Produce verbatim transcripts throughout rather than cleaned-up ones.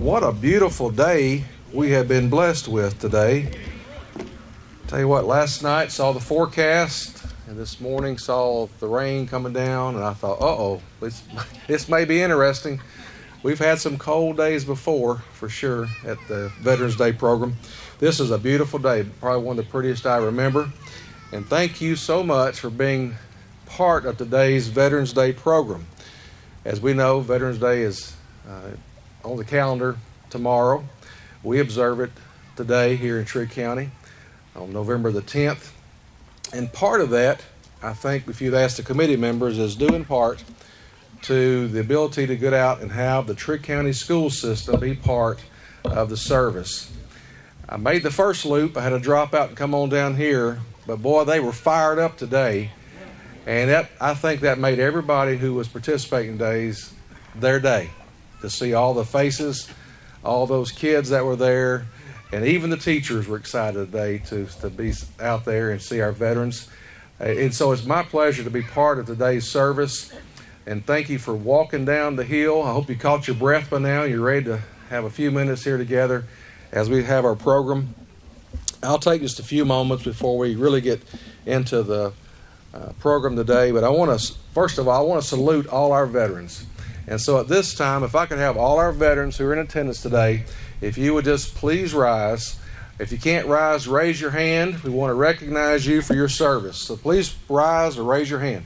What a beautiful day we have been blessed with today. Tell you what, last night saw the forecast, and this morning saw the rain coming down, and I thought, uh-oh, this, this may be interesting. We've had some cold days before, for sure, at the Veterans Day program. This is a beautiful day, probably one of the prettiest I remember. And thank you so much for being part of today's Veterans Day program. As we know, Veterans Day is uh, on the calendar tomorrow. We observe it today here in Trigg County on November the tenth. And part of that, I think, if you'd ask the committee members, is due in part to the ability to get out and have the Trigg County school system be part of the service. I made the first loop. I had to drop out and come on down here, but boy, they were fired up today. And that, I think that made everybody who was participating days their day, to see all the faces, all those kids that were there, and even the teachers were excited today to, to be out there and see our veterans. And so it's my pleasure to be part of today's service. And thank you for walking down the hill. I hope you caught your breath by now. You're ready to have a few minutes here together as we have our program. I'll take just a few moments before we really get into the uh, program today. But I want to, first of all, I want to salute all our veterans. And so at this time, if I could have all our veterans who are in attendance today, if you would just please rise. If you can't rise, raise your hand. We want to recognize you for your service. So please rise or raise your hand.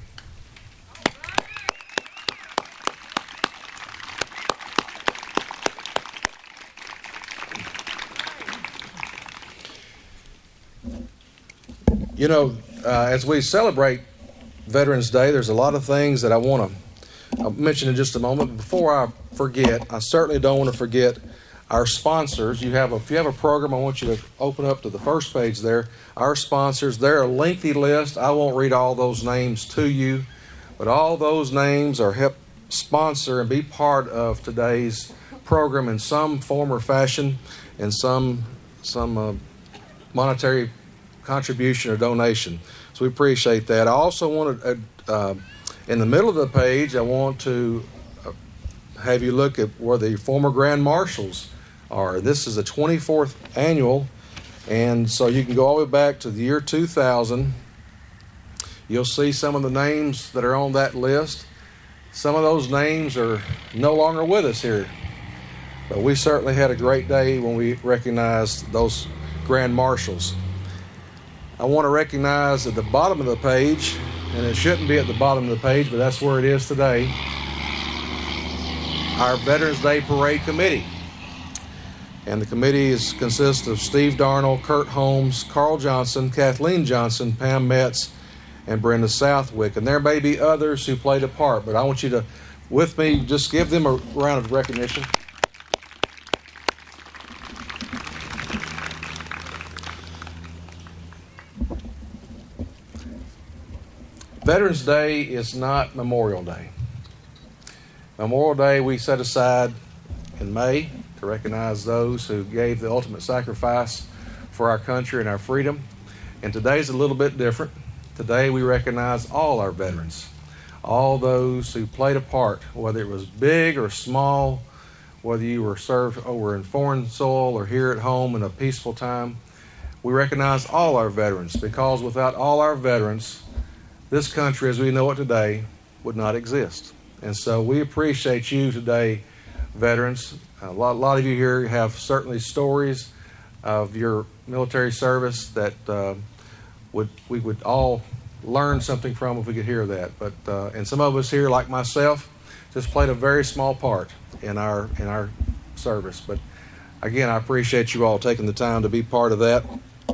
You know, uh, as we celebrate Veterans Day, there's a lot of things that I want to I'll mention in just a moment. But before I forget, I certainly don't want to forget our sponsors. You have a, if you have a program, I want you to open up to the first page there. Our sponsors, they're a lengthy list. I won't read all those names to you, but all those names are help sponsor and be part of today's program in some form or fashion, and some some uh, monetary contribution or donation. So we appreciate that. I also want to, uh, uh, in the middle of the page, I want to uh, have you look at where the former Grand Marshals are. This is the twenty-fourth annual, and so you can go all the way back to the year two thousand. You'll see some of the names that are on that list. Some of those names are no longer with us here, but we certainly had a great day when we recognized those Grand Marshals. I want to recognize at the bottom of the page, and it shouldn't be at the bottom of the page, but that's where it is today, our Veterans Day Parade Committee. And the committee is, consists of Steve Darnell, Kurt Holmes, Carl Johnson, Kathleen Johnson, Pam Metz, and Brenda Southwick. And there may be others who played a part, but I want you to, with me, just give them a round of recognition. Veterans Day is not Memorial Day. Memorial Day we set aside in May to recognize those who gave the ultimate sacrifice for our country and our freedom. And today's a little bit different. Today we recognize all our veterans, all those who played a part, whether it was big or small, whether you were served over in foreign soil or here at home in a peaceful time. We recognize all our veterans, because without all our veterans, this country as we know it today would not exist. And so we appreciate you today, veterans. A lot, a lot of you here have certainly stories of your military service that uh, would we would all learn something from if we could hear that. But uh, and some of us here, like myself, just played a very small part in our in our service. But again, I appreciate you all taking the time to be part of that.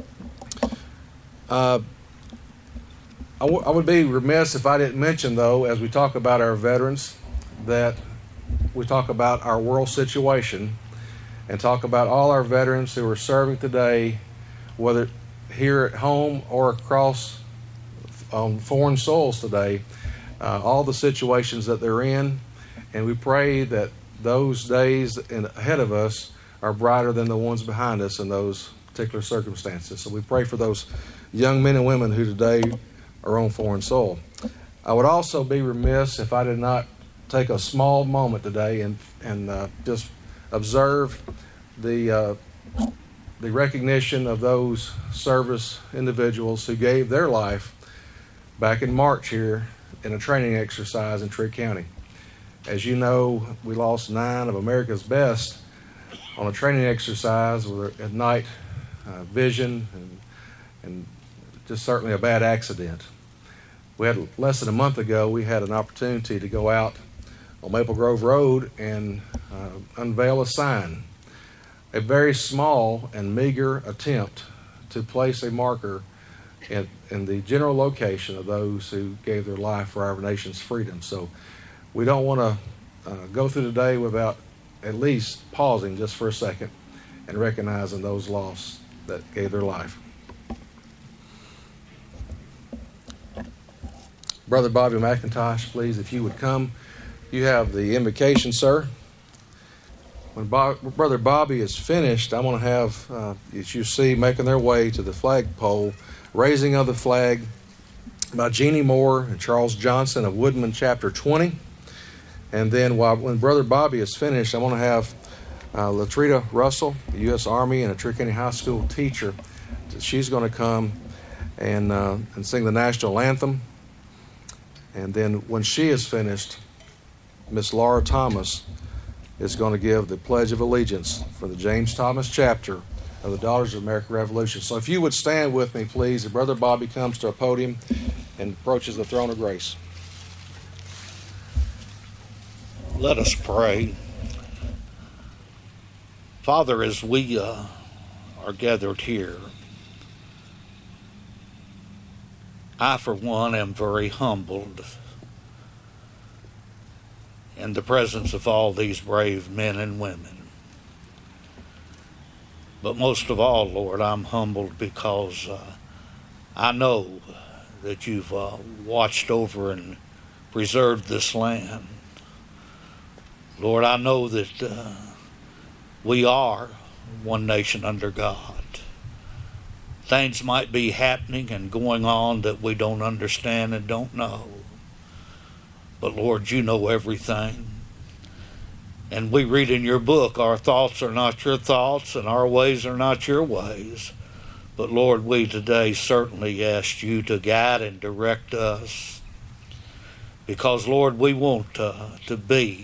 Uh, I, w- I would be remiss if I didn't mention, though, as we talk about our veterans, that we talk about our world situation and talk about all our veterans who are serving today, whether here at home or across on foreign soils today, uh, all the situations that they're in. And we pray that those days in, ahead of us are brighter than the ones behind us in those particular circumstances. So we pray for those young men and women who today are on foreign soil. I would also be remiss if I did not take a small moment today and, and uh, just observe the uh, the recognition of those service individuals who gave their life back in March here in a training exercise in Trigg County. As you know, we lost nine of America's best on a training exercise with at night uh, vision and, and just certainly a bad accident. We had less than a month ago, we had an opportunity to go out on Maple Grove Road and uh, unveil a sign, a very small and meager attempt to place a marker in, in the general location of those who gave their life for our nation's freedom. So we don't want to uh, go through the day without at least pausing just for a second and recognizing those lost that gave their life. Brother Bobby McIntosh, please, if you would come. You have the invocation, sir. When Bob, Brother Bobby is finished, I'm going to have, uh, as you see, making their way to the flagpole, raising of the flag by Jeannie Moore and Charles Johnson of Woodman, chapter twenty. And then while, when Brother Bobby is finished, I'm going to have uh, Latrita Russell, the U S Army and a Trigg County High School teacher. She's going to come and, uh, and sing the national anthem. And then when she is finished, Miss Laura Thomas is going to give the Pledge of Allegiance for the James Thomas chapter of the Daughters of the American Revolution. So if you would stand with me, please, as Brother Bobby comes to a podium and approaches the throne of grace. Let us pray. Father, as we uh, are gathered here, I, for one, am very humbled in the presence of all these brave men and women. But most of all, Lord, I'm humbled because uh, I know that you've uh, watched over and preserved this land. Lord, I know that uh, we are one nation under God. Things might be happening and going on that we don't understand and don't know. But Lord, you know everything. And we read in your book, our thoughts are not your thoughts and our ways are not your ways. But Lord, we today certainly ask you to guide and direct us. Because Lord, we want uh, to be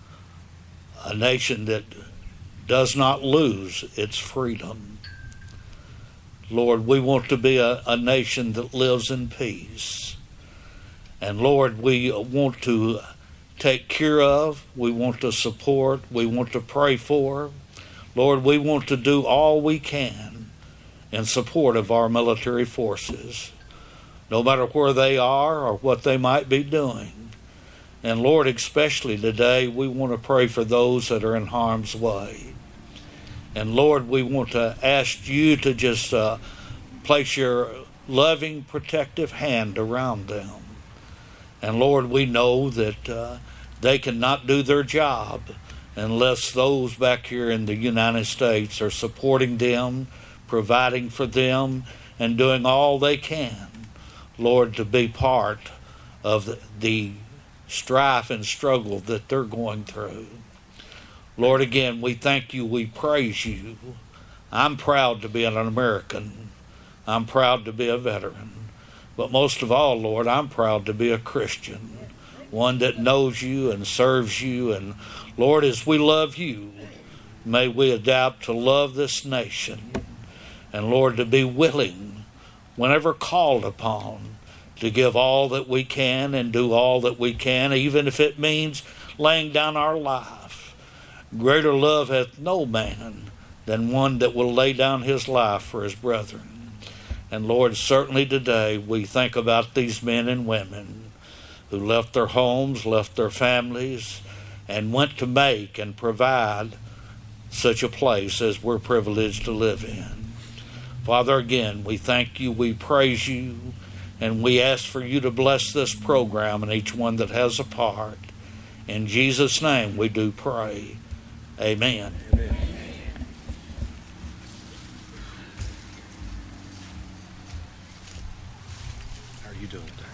a nation that does not lose its freedom. Lord, we want to be a, a nation that lives in peace. And Lord, we want to take care of, we want to support, we want to pray for. Lord, we want to do all we can in support of our military forces, no matter where they are or what they might be doing. And Lord, especially today, we want to pray for those that are in harm's way. And Lord, we want to ask you to just uh, place your loving, protective hand around them. And Lord, we know that uh, they cannot do their job unless those back here in the United States are supporting them, providing for them, and doing all they can, Lord, to be part of the, the strife and struggle that they're going through. Lord, again, we thank you, we praise you. I'm proud to be an American. I'm proud to be a veteran. But most of all, Lord, I'm proud to be a Christian, one that knows you and serves you. And Lord, as we love you, may we adapt to love this nation. And Lord, to be willing, whenever called upon, to give all that we can and do all that we can, even if it means laying down our life. Greater love hath no man than one that will lay down his life for his brethren. And Lord, certainly today we think about these men and women who left their homes, left their families, and went to make and provide such a place as we're privileged to live in. Father, again, we thank you, we praise you, and we ask for you to bless this program and each one that has a part. In Jesus' name we do pray. Amen. Amen. How are you doing today?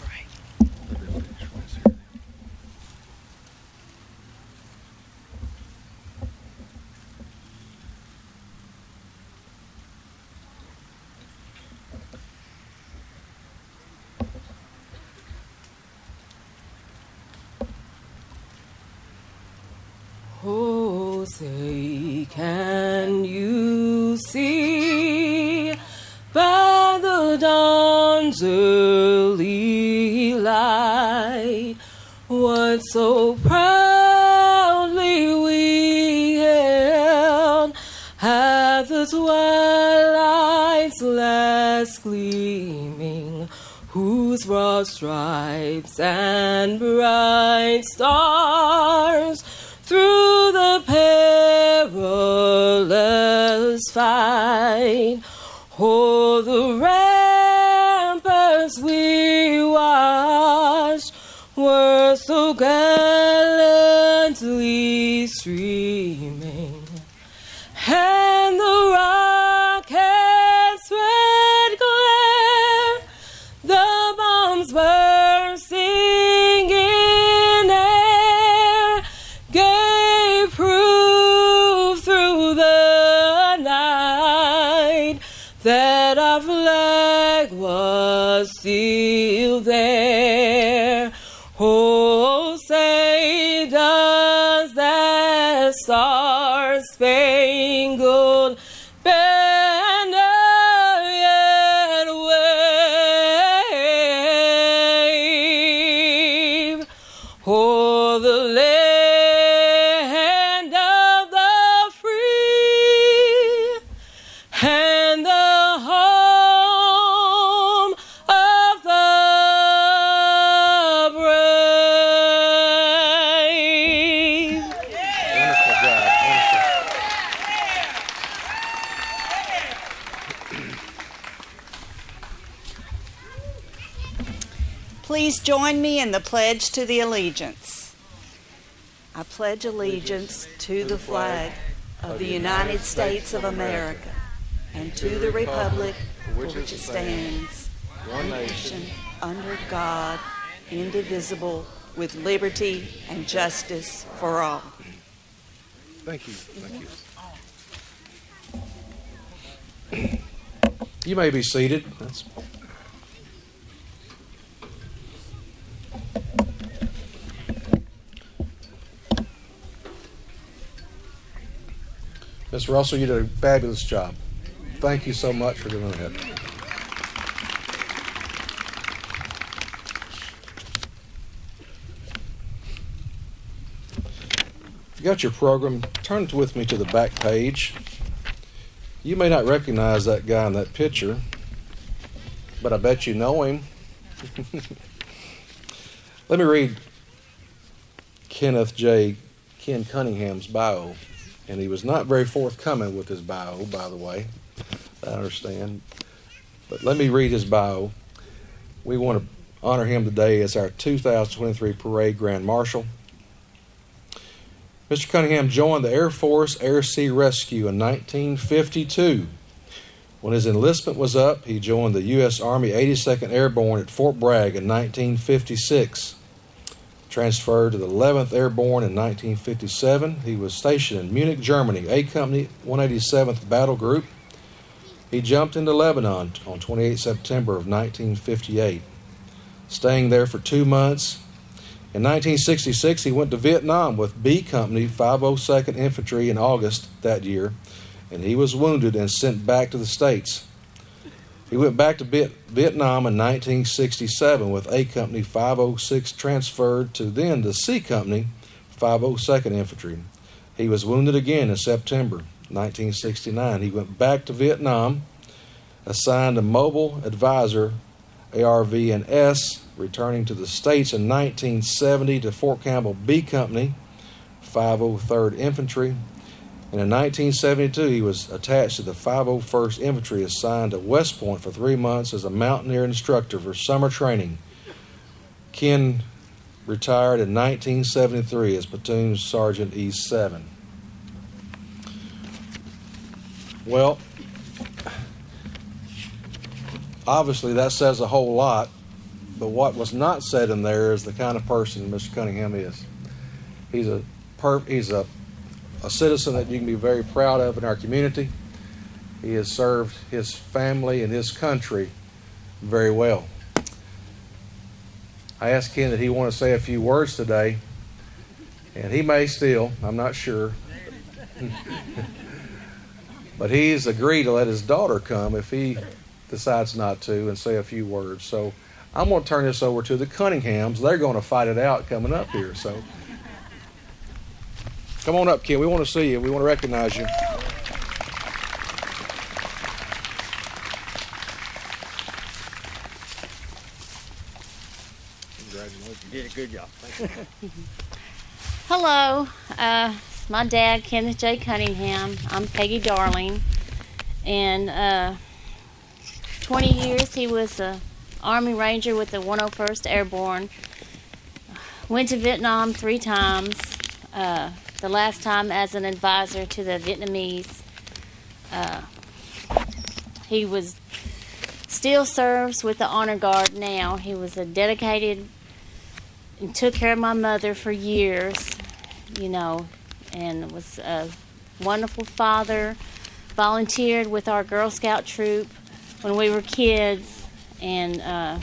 Say, can you see by the dawn's early light what so proudly we hailed at the twilight's last gleaming, whose broad stripes and bright stars through the perilous fight o'er the ramparts we watched were so gallantly streaming, and the rocket's red glare, the bombs bursting in air, gave proof through the night that our flag was still there. Oh, say does that star-spangled banner yet wave o'er the land of the free and the home of the brave. Wonderful job. Wonderful. Please join me in the pledge to the allegiance. I pledge allegiance to the flag of the United States of America and to the republic for which it stands, one nation, under God, indivisible, with liberty and justice for all. Thank you. Thank you. You may be seated. That's Miz Russell, you did a fabulous job. Thank you so much for doing that. If you got your program, turn it with me to the back page. You may not recognize that guy in that picture, but I bet you know him. Let me read Kenneth J. Ken Cunningham's bio. And he was not very forthcoming with his bio, by the way. I understand. But let me read his bio. We want to honor him today as our two thousand twenty-three Parade Grand Marshal. Mister Cunningham joined the Air Force Air Sea Rescue in nineteen fifty-two. When his enlistment was up, he joined the U S Army eighty-second Airborne at Fort Bragg in nineteen fifty-six. Transferred to the eleventh Airborne in nineteen fifty-seven. He was stationed in Munich, Germany, A Company, one eighty-seventh Battle Group. He jumped into Lebanon on twenty-eighth September of nineteen fifty-eight, staying there for two months. In nineteen sixty-six, he went to Vietnam with B Company, five oh second Infantry in August that year, and he was wounded and sent back to the States. He went back to Vietnam in nineteen sixty-seven with A Company five oh six, transferred to then the C Company, five oh second Infantry. He was wounded again in September nineteen sixty-nine. He went back to Vietnam, assigned a Mobile Advisor, A R V and S, returning to the States in nineteen seventy to Fort Campbell B Company, five oh third Infantry. And in nineteen seventy-two, he was attached to the five oh first Infantry, assigned to West Point for three months as a mountaineer instructor for summer training. Ken retired in nineteen seventy-three as Platoon Sergeant E seven. Well, obviously that says a whole lot, but what was not said in there is the kind of person Mister Cunningham is. He's a per, he's a a citizen that you can be very proud of in our community. He has served his family and his country very well. I asked Ken that he want to say a few words today, and he may still, I'm not sure. But he's agreed to let his daughter come if he decides not to and say a few words. So I'm going to turn this over to the Cunninghams. They're going to fight it out coming up here. So come on up, Ken. We want to see you. We want to recognize you. Congratulations. You did a good job. Hello, uh, it's my dad, Kenneth J. Cunningham. I'm Peggy Darling, and uh, twenty years he was a Army Ranger with the one oh first Airborne. Went to Vietnam three times. Uh, the last time as an advisor to the Vietnamese. Uh, he was still serves with the Honor Guard now. He was a dedicated and took care of my mother for years, you know, and was a wonderful father, volunteered with our Girl Scout troop when we were kids, and uh,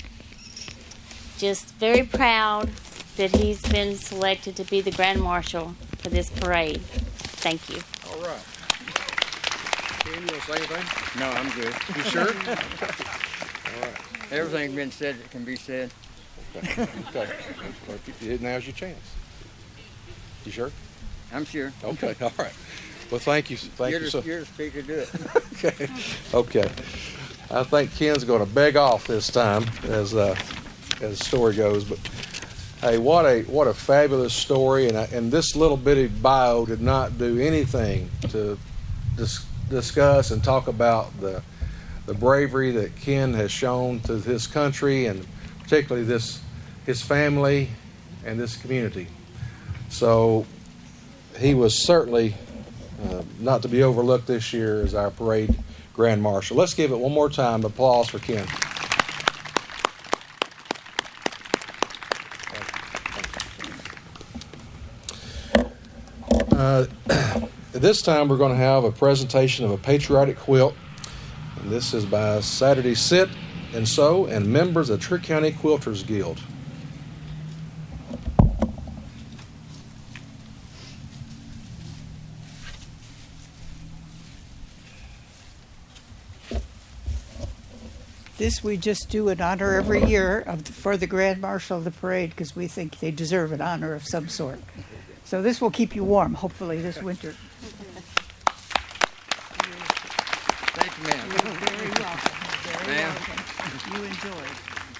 just very proud that he's been selected to be the Grand Marshal for this parade. Thank you. All right. Ken, you want to say anything? No, I'm good. You sure? All right. Everything's been said that can be said. Okay. Okay. Now's your chance. You sure? I'm sure. Okay. All right. Well, thank you. Thank you're you. The, So, you're the speaker, do it. okay. Okay. I think Ken's going to beg off this time, as uh, as the story goes. But hey, what a what a fabulous story! And I, and this little bitty bio did not do anything to dis- discuss and talk about the the bravery that Ken has shown to his country, and particularly this his family and this community. So he was certainly uh, not to be overlooked this year as our parade Grand Marshal. Let's give it one more time. Applause for Ken. Uh, this time we're going to have a presentation of a patriotic quilt. And this is by Saturday Sit and Sew and members of Trigg County Quilters Guild. This we just do in honor every year of the, for the Grand Marshal of the parade, because we think they deserve an honor of some sort. So this will keep you warm, hopefully, this winter. Thank you, ma'am. You're very welcome. Very Ma'am. welcome. You enjoyed.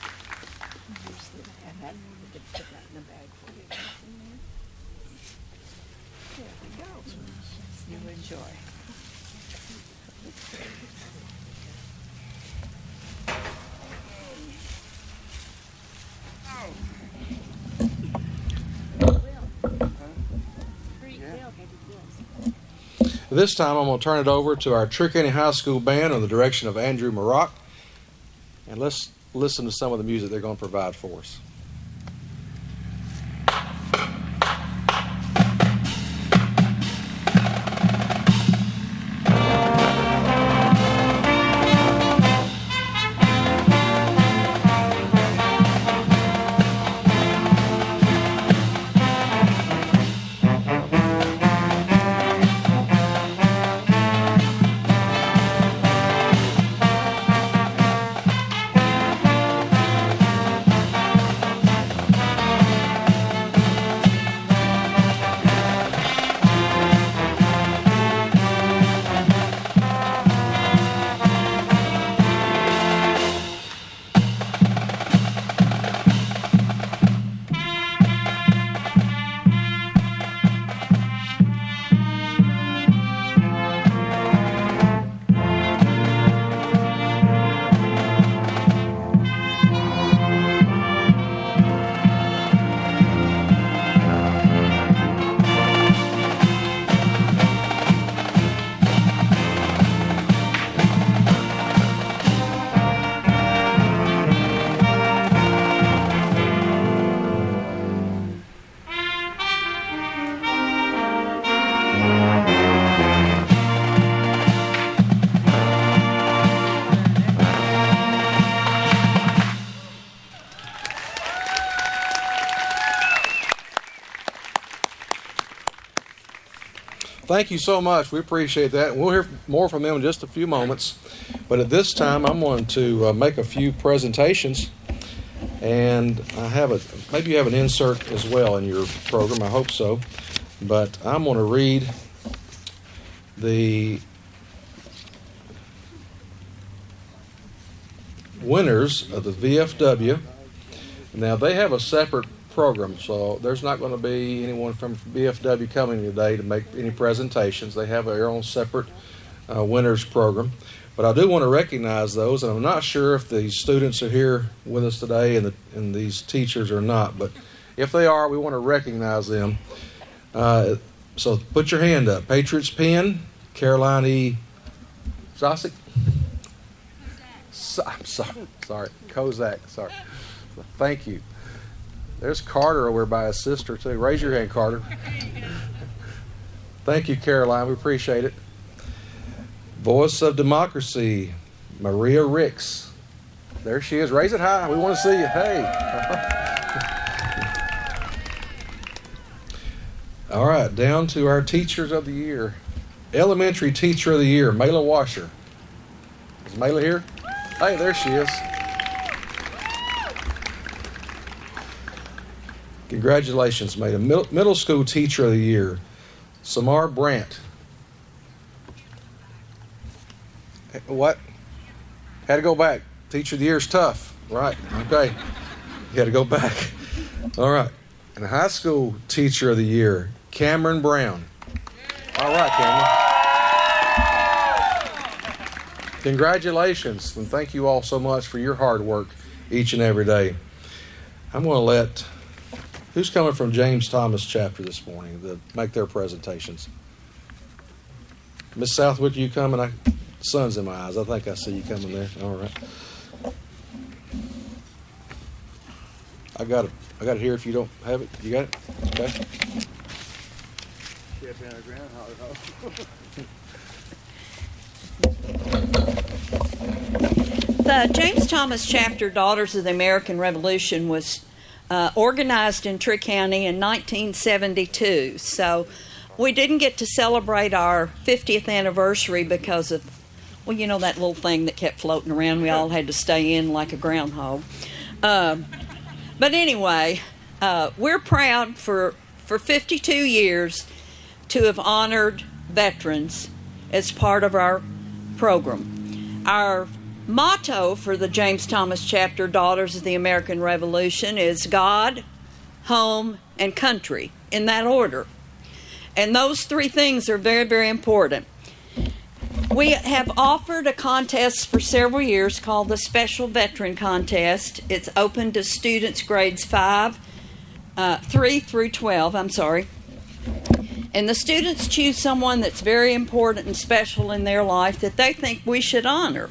And that, we could put that in the bag for you. There we go. You enjoy. This time I'm going to turn it over to our Trigg County High School band under the direction of Andrew Marock. And let's listen to some of the music they're going to provide for us. thank you so much. We appreciate that. We'll hear more from them in just a few moments. But at this time, I'm going to uh, make a few presentations. And I have a, maybe you have an insert as well in your program. I hope so. But I'm going to read the winners of the V F W. Now, they have a separate program, so there's not going to be anyone from V F W coming today to make any presentations. They have their own separate uh, winners program. But I do want to recognize those, and I'm not sure if the students are here with us today and, the, and these teachers are not, but if they are, we want to recognize them. Uh, so put your hand up. Patriots Pen, Caroline E. Zosik. So, I'm sorry, sorry, Kozak, sorry. Thank you. There's Carter over by his sister, too. Raise your hand, Carter. Thank you, Caroline. We appreciate it. Voice of Democracy, Maria Ricks. There she is. Raise it high. We want to see you. Hey. All right, down to our Teachers of the Year. Elementary Teacher of the Year, Mayla Washer. Is Mayla here? Hey, there she is. Congratulations, Mayla. Middle, middle School Teacher of the Year, Samar Brandt. What? Had to go back. Teacher of the Year is tough. Right. Okay. You had to go back. All right. And High School Teacher of the Year, Cameron Brown. All right, Cameron. Congratulations. And thank you all so much for your hard work each and every day. I'm going to let, who's coming from James Thomas chapter this morning to make their presentations? Miss Southwick, you coming? I... Sun's in my eyes. I think I see you coming there. All right. I got it. I got it here if you don't have it. You got it? Okay. The James Thomas chapter, Daughters of the American Revolution, was uh, organized in Tree County in nineteen seventy-two. So we didn't get to celebrate our fiftieth anniversary because of, well, you know, that little thing that kept floating around. We all had to stay in like a groundhog. Uh, but anyway, uh, we're proud for, for fifty-two years to have honored veterans as part of our program. Our motto for the James Thomas chapter, Daughters of the American Revolution, is God, home, and country, in that order. And those three things are very, very important. We have offered a contest for several years called the Special Veteran Contest. It's open to students grades five, uh, three through twelve, I'm sorry. And the students choose someone that's very important and special in their life that they think we should honor.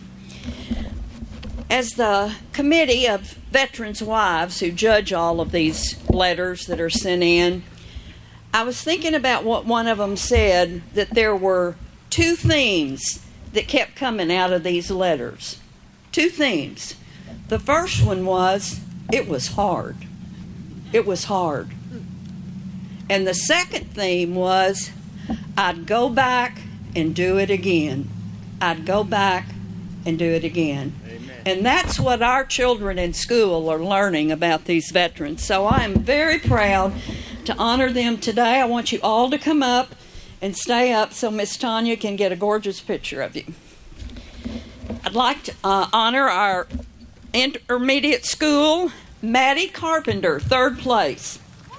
As the committee of veterans' wives who judge all of these letters that are sent in, I was thinking about what one of them said, that there were two themes that kept coming out of these letters. Two themes. The first one was, it was hard. It was hard. And the second theme was, I'd go back and do it again. I'd go back and do it again. Amen. And that's what our children in school are learning about these veterans. So I am very proud to honor them today. I want you all to come up and stay up so Miss Tanya can get a gorgeous picture of you. I'd like to uh, honor our intermediate school, Maddie Carpenter, third place.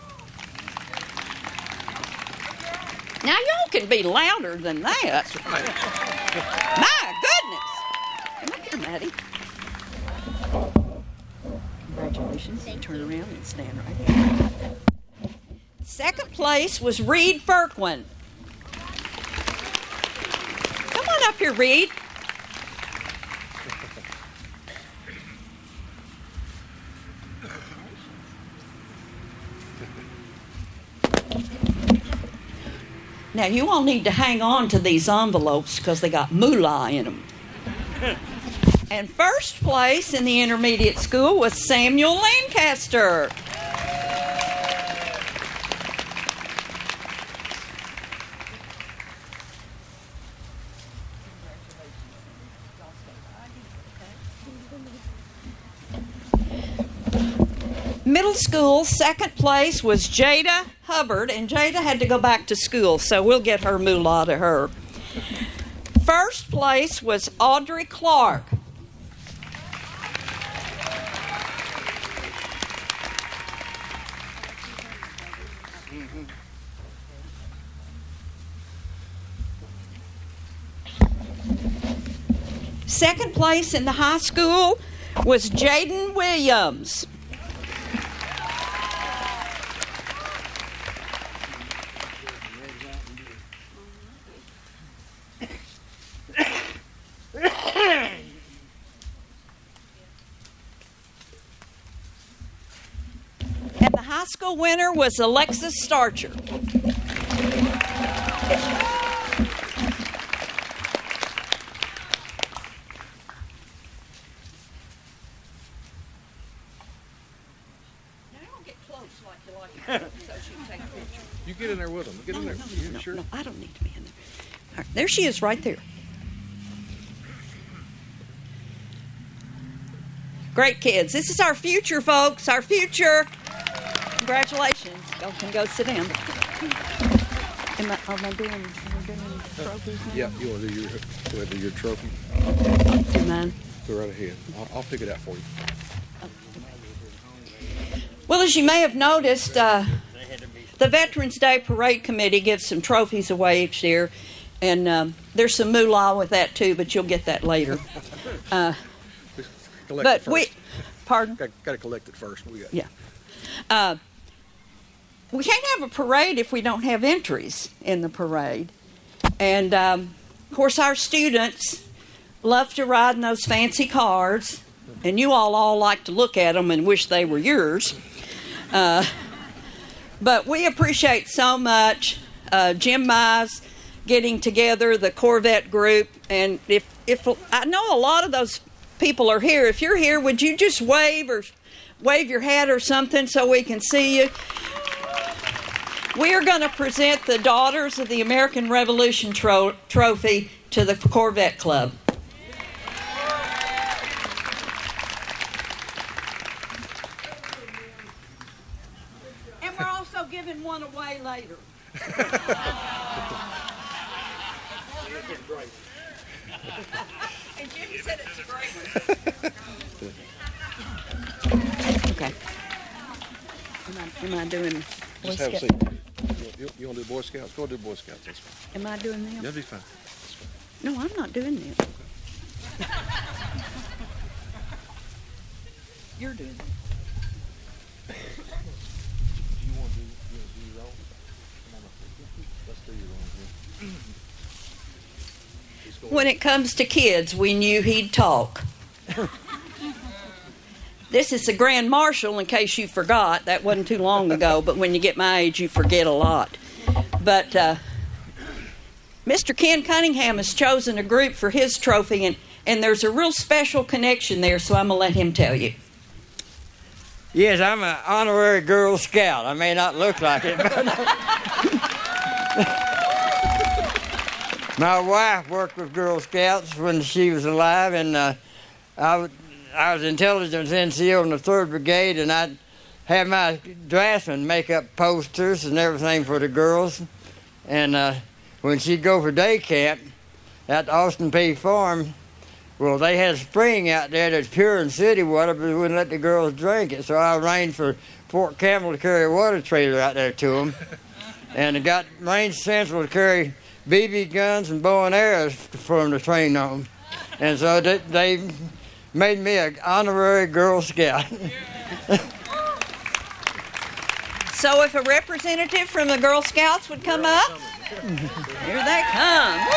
Now y'all can be louder than that. My goodness. Come here, Maddie. Congratulations. Turn around and stand right there. Second place was Reed Firkman. Come on up here, Reed. Now, you all need to hang on to these envelopes because they got moolah in them. And first place in the intermediate school was Samuel Lancaster. Middle school, second place was Jada Hubbard, and Jada had to go back to school, so we'll get her moolah to her. First place was Audrey Clark. Second place in the high school was Jaden Williams. And the high school winner was Alexis Starcher. You get in there with them. Get in there. No, You no, sure? no, I don't need to be in there. All right, there she is right there. Great kids. This is our future, folks. Our future. Congratulations. Y'all can go sit down. Am I, am I doing, am I doing trophies now? Yeah, you want to do your, go ahead, do your trophy? Do mine. Go right ahead. I'll, I'll pick it out for you. Well, as you may have noticed, uh, the Veterans Day Parade Committee gives some trophies away each year, and um, there's some moolah with that too, but you'll get that later. Uh, Collect but it first. we, pardon? Got, got to collect it first. We got. Yeah. Uh, we can't have a parade if we don't have entries in the parade, and um, of course our students love to ride in those fancy cars, and you all all like to look at them and wish they were yours. Uh, but we appreciate so much uh, Jim Mize getting together the Corvette group, and if if I know a lot of those people are here. If you're here, would you just wave or wave your hat or something so we can see you? We are going to present the Daughters of the American Revolution tro- trophy to the Corvette Club. And we're also giving one away later. And Jimmy said it's a great one. Okay. Am I, am I doing Boy Just have a Scout? seat. You, you want to do Boy Scouts? Go do Boy Scouts. That's fine. Am I doing them? That'll be fine. No, I'm not doing them. You're doing them. Do you want to do, you want to do your own? Come on up. Let's do your own here. When it comes to kids, we knew he'd talk. This is the Grand Marshal, in case you forgot. That wasn't too long ago, but when you get my age, you forget a lot. But uh, Mister Ken Cunningham has chosen a group for his trophy, and, and there's a real special connection there, so I'm going to let him tell you. Yes, I'm an honorary Girl Scout. I may not look like it, but my wife worked with Girl Scouts when she was alive, and uh, I, w- I was intelligence N C O in the third Brigade, and I'd have my draftsmen make up posters and everything for the girls. And uh, when she'd go for day camp at Austin Peay Farm, well, they had spring out there that's pure in city water, but they wouldn't let the girls drink it. So I arranged for Fort Campbell to carry a water trailer out there to them. And it got Range Central to carry B B guns and bow and arrows for them to train on. And so they, they made me an honorary Girl Scout. So if a representative from the Girl Scouts would come up, here they come. Woo!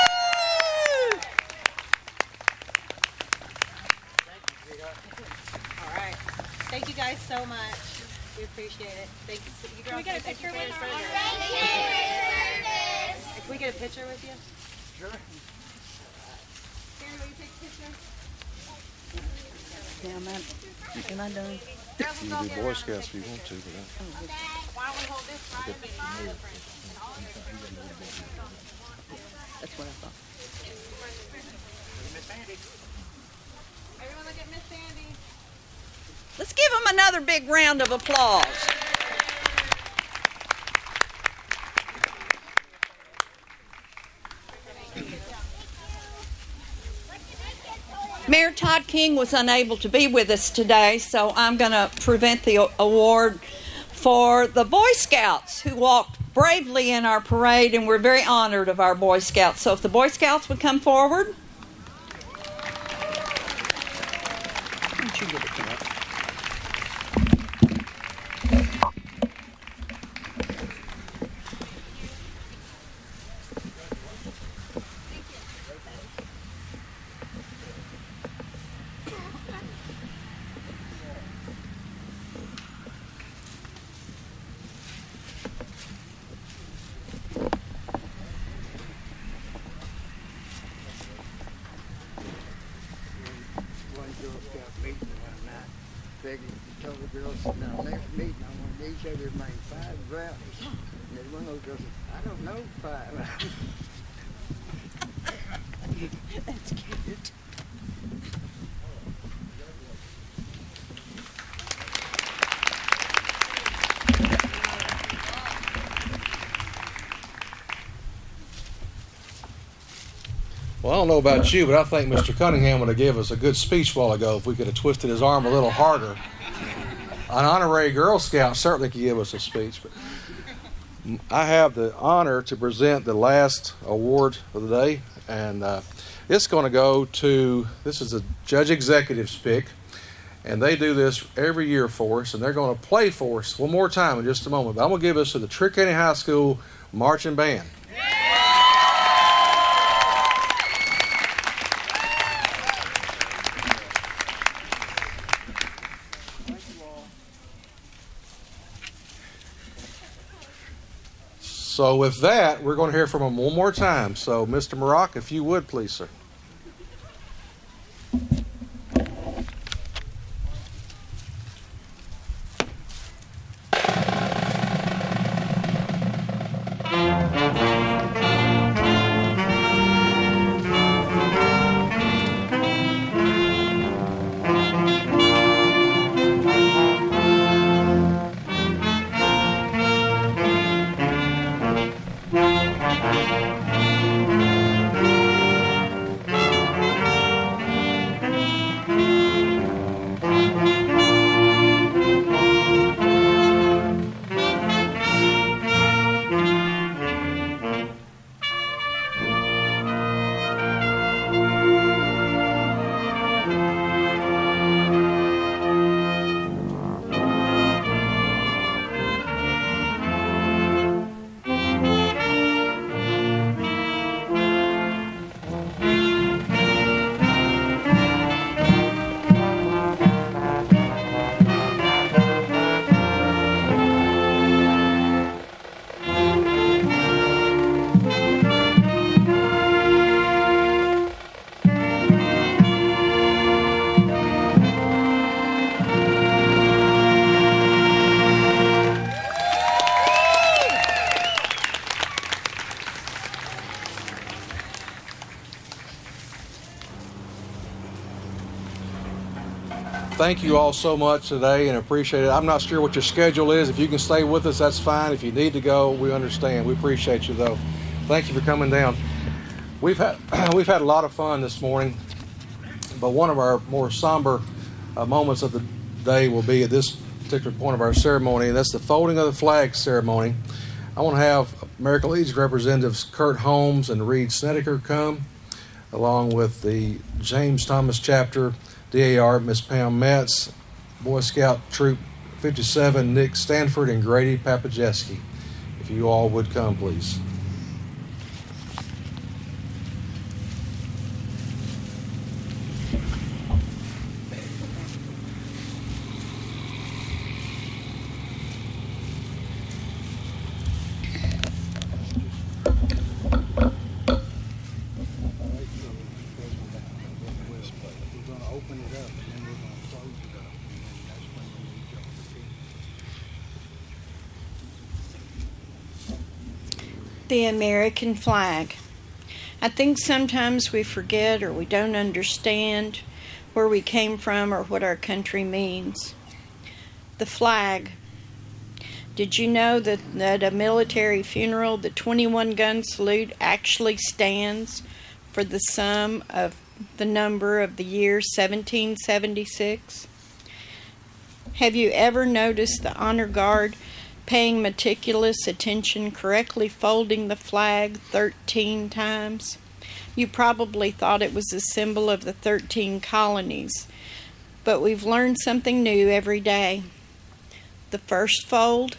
All right. Thank you guys so much. We appreciate it. Thank you. You girls, can we get a picture with our Can we get a picture with you? Sure. Karen, will you take a picture? Yeah, am I, am I done? You can do Boy Scouts if you want to, but I, Why don't we hold this right up in my That's what I thought. Miss Sandy. Everyone look at Miss Sandy. Let's give them another big round of applause. Mayor Todd King was unable to be with us today, so I'm going to present the award for the Boy Scouts who walked bravely in our parade, and we're very honored of our Boy Scouts. So if the Boy Scouts would come forward. Why don't you give it to me? Told the girls, now next meeting, I want each of you to make five brownies. And then one of those girls said, I don't know five. That's cute. Well, I don't know about you, but I think Mister Cunningham would have given us a good speech a while ago if we could have twisted his arm a little harder. An honorary Girl Scout certainly could give us a speech, but I have the honor to present the last award of the day, and uh, it's going to go to, this is a Judge Executive's pick, and they do this every year for us, and they're going to play for us one more time in just a moment, but I'm going to give this to the Trick County High School Marching Band. So with that, we're going to hear from him one more time. So, Mister Maroc, if you would, please, sir. Thank you all so much today and appreciate it. I'm not sure what your schedule is. If you can stay with us, that's fine. If you need to go, we understand. We appreciate you, though. Thank you for coming down. We've had we've had a lot of fun this morning, but one of our more somber uh, moments of the day will be at this particular point of our ceremony, and that's the folding of the flag ceremony. I want to have American Legion representatives Kurt Holmes and Reed Snedeker come, along with the James Thomas chapter D A R, Miss Pam Metz, Boy Scout Troop fifty-seven, Nick Stanford, and Grady Papajeski. If you all would come, please. The American flag. I think sometimes we forget or we don't understand where we came from or what our country means. The flag. Did you know that at a military funeral, the twenty-one gun salute actually stands for the sum of the number of the year seventeen seventy-six? Have you ever noticed the honor guard paying meticulous attention, correctly folding the flag thirteen times? You probably thought it was a symbol of the thirteen colonies, but we've learned something new every day. The first fold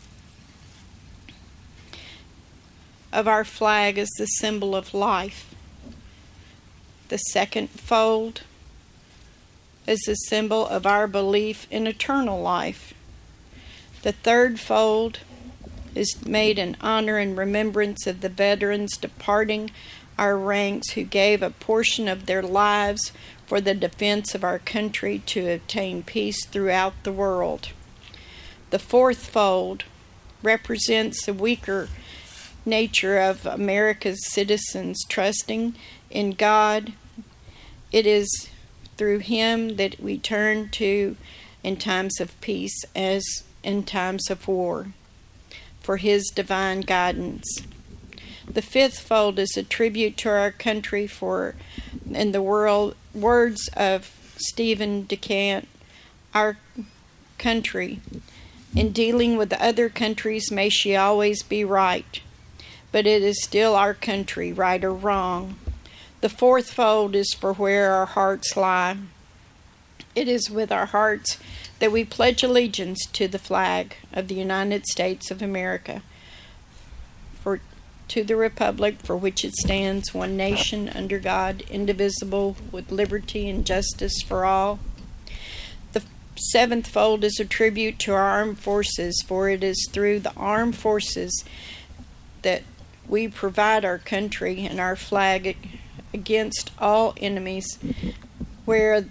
of our flag is the symbol of life. The second fold is a symbol of our belief in eternal life. The third fold is made in honor and remembrance of the veterans departing our ranks who gave a portion of their lives for the defense of our country to obtain peace throughout the world. The fourth fold represents the weaker nature of America's citizens trusting in God. It is through Him that we turn to in times of peace as in times of war for His divine guidance. The fifth fold is a tribute to our country for, in the world, words of Stephen DeCant, our country, in dealing with other countries, may she always be right, but it is still our country, right or wrong. The fourth fold is for where our hearts lie. It is with our hearts that we pledge allegiance to the flag of the United States of America, for to the republic for which it stands, one nation, under God, indivisible, with liberty and justice for all. The seventh fold is a tribute to our armed forces, for it is through the armed forces that we provide our country and our flag against all enemies, where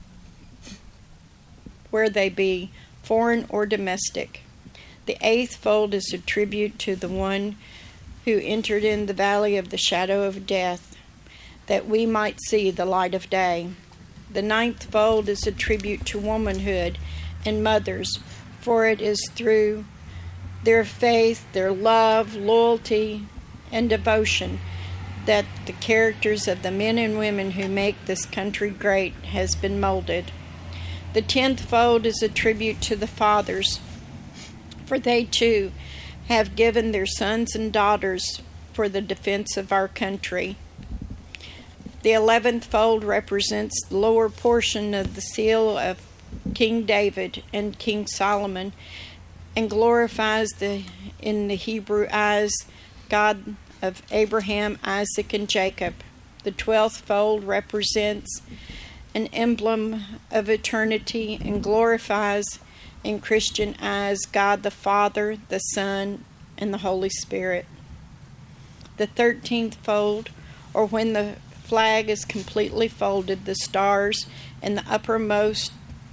where they be, foreign or domestic. The eighth fold is a tribute to the one who entered in the valley of the shadow of death, that we might see the light of day. The ninth fold is a tribute to womanhood and mothers, for it is through their faith, their love, loyalty, and devotion that the characters of the men and women who make this country great has been molded. The tenth fold is a tribute to the fathers, for they too have given their sons and daughters for the defense of our country. The eleventh fold represents the lower portion of the seal of King David and King Solomon, and glorifies the in the Hebrew eyes God of Abraham, Isaac, and Jacob. The twelfth fold represents an emblem of eternity and glorifies in Christian eyes God the Father, the Son, and the Holy Spirit. The thirteenth fold, or when the flag is completely folded, the stars in the uppermost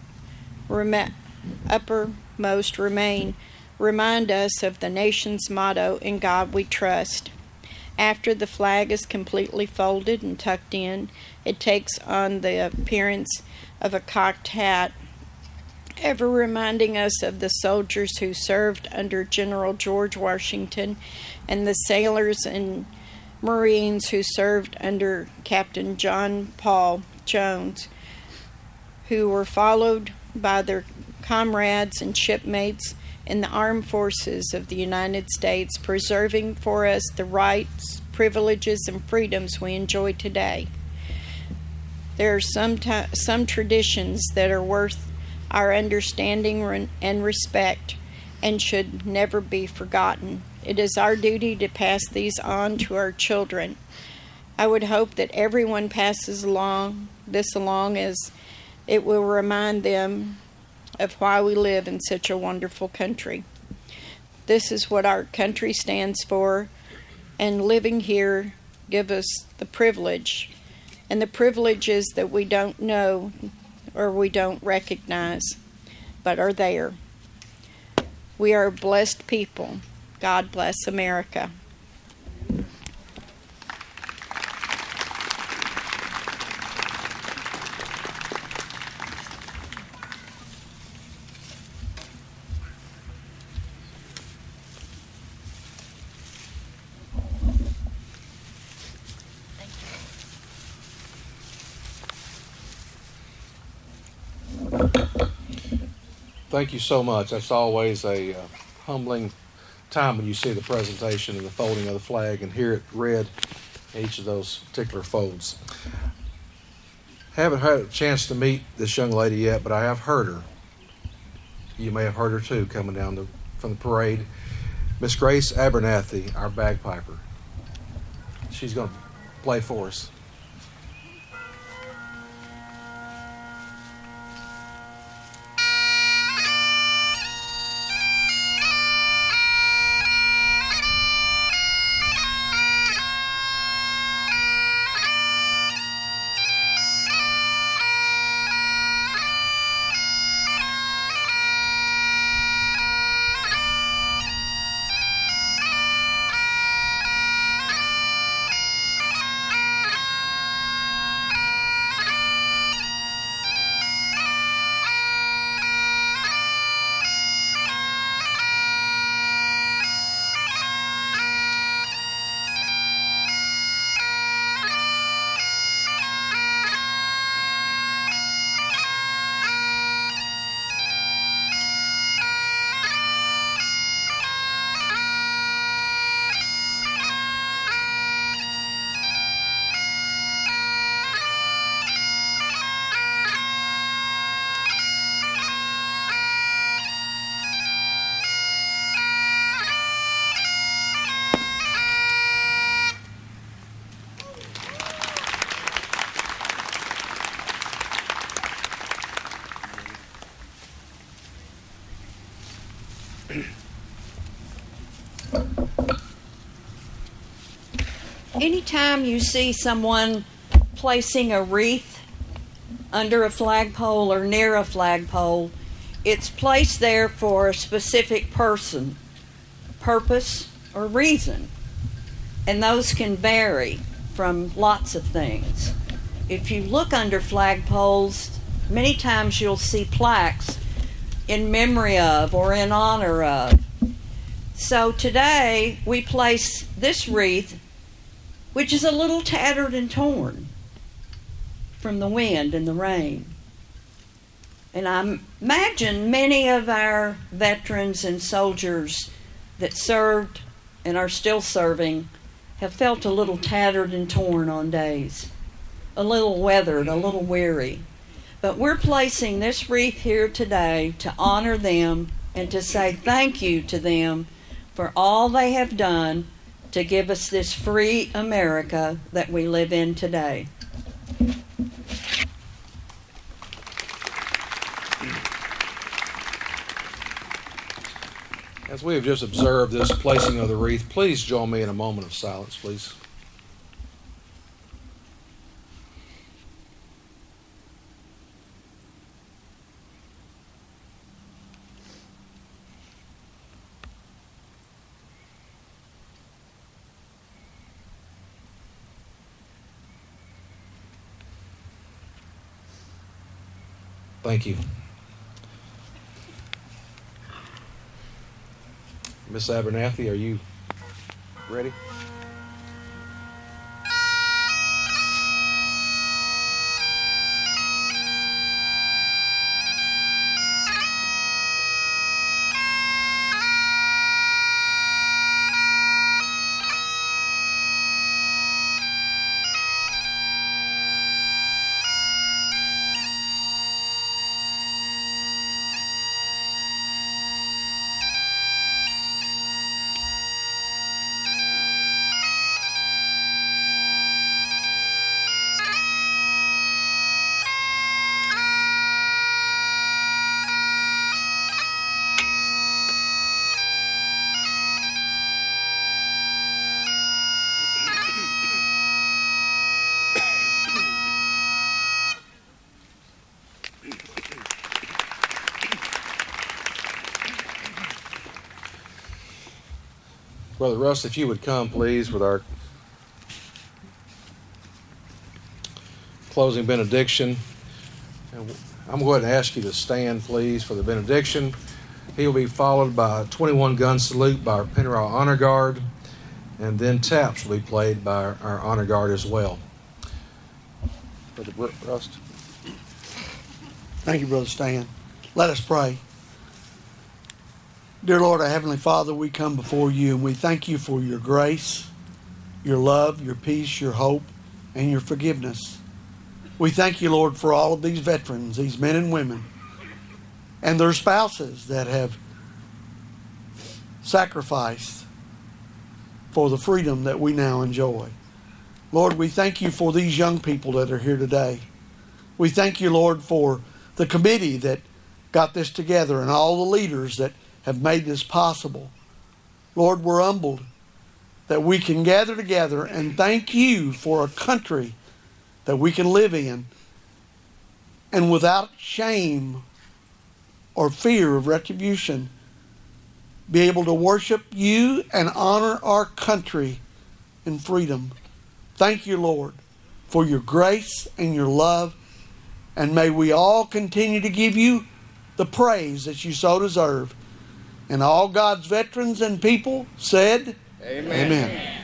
rem- uppermost remain, remind us of the nation's motto, "In God We Trust." After the flag is completely folded and tucked in, it takes on the appearance of a cocked hat, ever reminding us of the soldiers who served under General George Washington and the sailors and Marines who served under Captain John Paul Jones, who were followed by their comrades and shipmates in the armed forces of the United States, preserving for us the rights, privileges, and freedoms we enjoy today. There are some t- some traditions that are worth our understanding and respect and should never be forgotten. It is our duty to pass these on to our children. I would hope that everyone passes along this along, as it will remind them of why we live in such a wonderful country. This is what our country stands for, and living here gives us the privilege, and the privilege is that we don't know or we don't recognize, but are there. We are a blessed people. God bless America. Thank you so much. That's always a uh, humbling time when you see the presentation and the folding of the flag and hear it read, each of those particular folds. Haven't had a chance to meet this young lady yet, but I have heard her. You may have heard her too coming down the, from the parade. Miss Grace Abernathy, our bagpiper. She's going to play for us. Anytime you see someone placing a wreath under a flagpole or near a flagpole, it's placed there for a specific person, purpose, or reason. And those can vary from lots of things. If you look under flagpoles, many times you'll see plaques in memory of or in honor of. So today we place this wreath, which is a little tattered and torn from the wind and the rain. And I imagine many of our veterans and soldiers that served and are still serving have felt a little tattered and torn on days, a little weathered, a little weary. But we're placing this wreath here today to honor them and to say thank you to them for all they have done to give us this free America that we live in today. As we have just observed this placing of the wreath, please join me in a moment of silence, please. Thank you. Miss Abernathy, are you ready? Brother Russ, if you would come, please, with our closing benediction. And I'm going to ask you to stand, please, for the benediction. He will be followed by a twenty-one gun salute by our Pennyroyal Honor Guard, and then taps will be played by our, our Honor Guard as well. Brother Russ. Thank you, Brother Stan. Let us pray. Dear Lord, our Heavenly Father, we come before you and we thank you for your grace, your love, your peace, your hope, and your forgiveness. We thank you, Lord, for all of these veterans, these men and women, and their spouses that have sacrificed for the freedom that we now enjoy. Lord, we thank you for these young people that are here today. We thank you, Lord, for the committee that got this together and all the leaders that have made this possible. Lord, we're humbled that we can gather together and thank you for a country that we can live in and without shame or fear of retribution be able to worship you and honor our country in freedom. Thank you, Lord, for your grace and your love. And may we all continue to give you the praise that you so deserve. And all God's veterans and people said, Amen. Amen.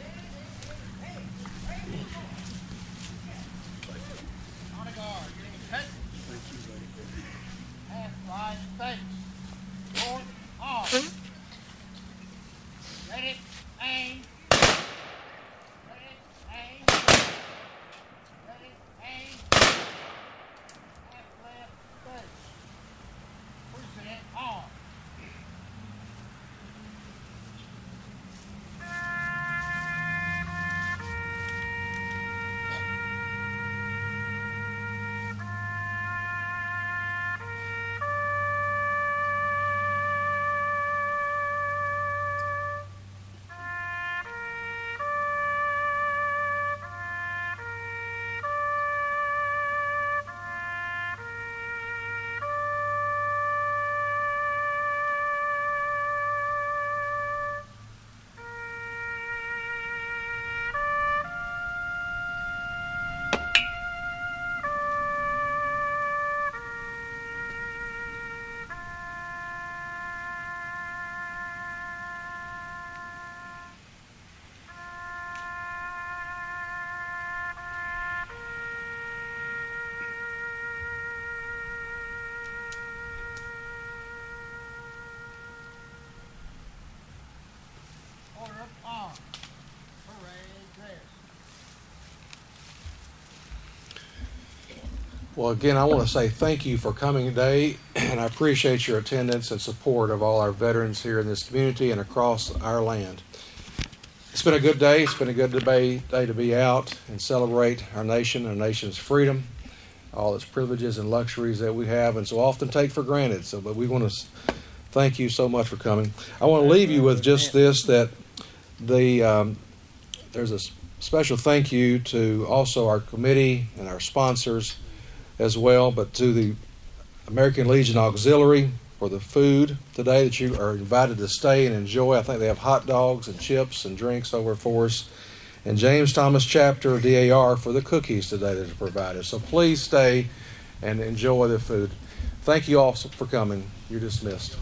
Well, again, I want to say thank you for coming today, and I appreciate your attendance and support of all our veterans here in this community and across our land. It's been a good day. It's been a good day, day to be out and celebrate our nation, our nation's freedom, all its privileges and luxuries that we have and so often take for granted. So, but we want to thank you so much for coming. I want to leave you with just this, that the um, there's a special thank you to also our committee and our sponsors as well, but to the American Legion Auxiliary for the food today that you are invited to stay and enjoy. I think they have hot dogs and chips and drinks over for us. And James Thomas Chapter D A R for the cookies today that are provided. So please stay and enjoy the food. Thank you all for coming. You're dismissed.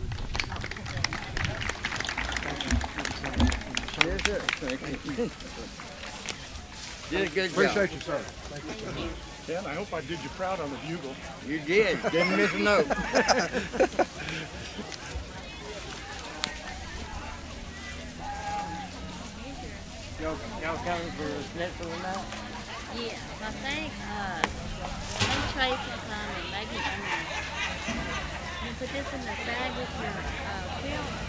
Yes, sir. Thank you. Did a good job. Appreciate you, sir. Thank you so much. Ken, I hope I did you proud on the bugle. You did. Didn't miss a note. Y'all, y'all coming for a schnitzel tonight? Yeah, I think, uh, I think Tracy will come and maybe, I mean, you put this in the bag with your, uh, film.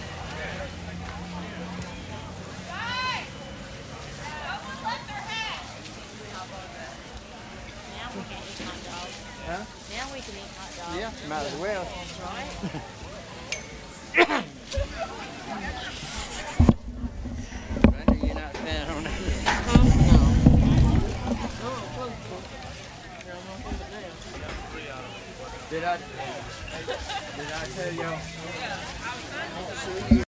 Now we can eat hot dogs. Huh? Now we can eat hot dogs. Yeah, might as well. Right? I knew you're not standing on that. Did I, did I tell y'all?